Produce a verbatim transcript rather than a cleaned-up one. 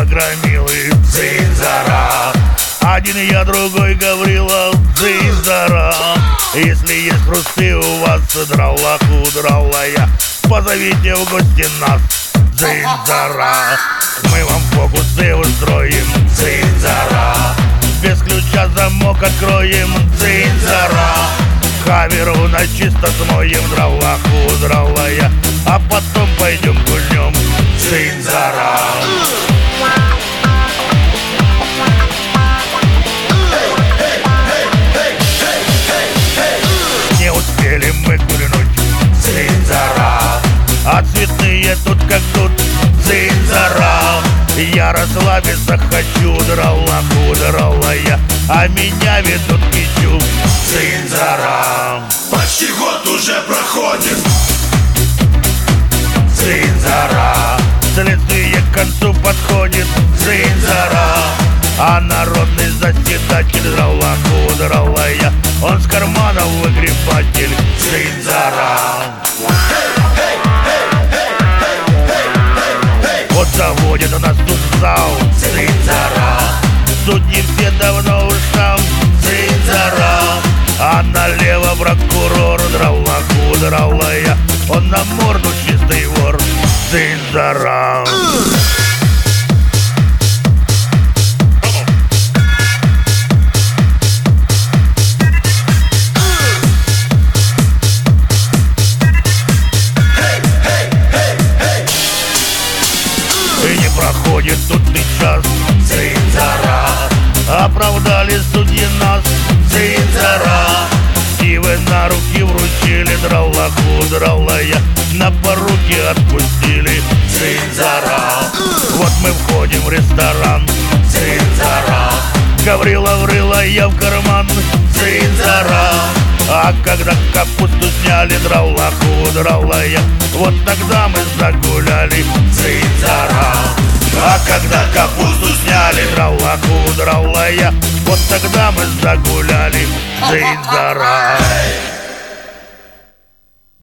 громилы, дзынь-зара. Один я, другой Гаврила, дзынь-зара. Если есть хрусты у вас, драла-кудралая, позовите в гости нас, дзынь-зара. Мы вам фокусы устроим, дзынь-зара. Без ключа замок откроем, дзынь-зара. Кавер у нас чисто смоем, драла-кудралая, а потом пойдем гульнем, дзынь-зара. Не успели мы гульнуть, дзынь-зара, а цветные тут как тут, дзынь-зара. Я расслабиться хочу, драла-кудралая, а меня ведут к мячу, дзынь-зара. Почти год уже проходит, дзынь-зара. Следствие к концу подходит, дзынь-зара. А народный заседатель, драла-кудралая, он с карманов выгребатель, дзынь-зара. Вот заводит у нас тут зал, дзынь-зара. Судьи все давно уж там, дзынь-зара. А налево прокурор, драла-кудралая, он на морду чистый вор, дзынь-зара. И не проходит тут и час, дзынь-зара. Оправдали судьи нас, дзынь-зара. Сивы на руки вручили, драла-кудралая, на поруки отпустили, дзынь-зара. Вот мы входим в ресторан, дзынь-зара. Гаврила врыла я в карман, дзынь-зара. А когда капусту сняли, драла-кудралая, вот тогда мы загуляли, дзынь-зара. А когда капусту сняли, драла-кудралая, вот тогда мы загуляли, дзынь-зара.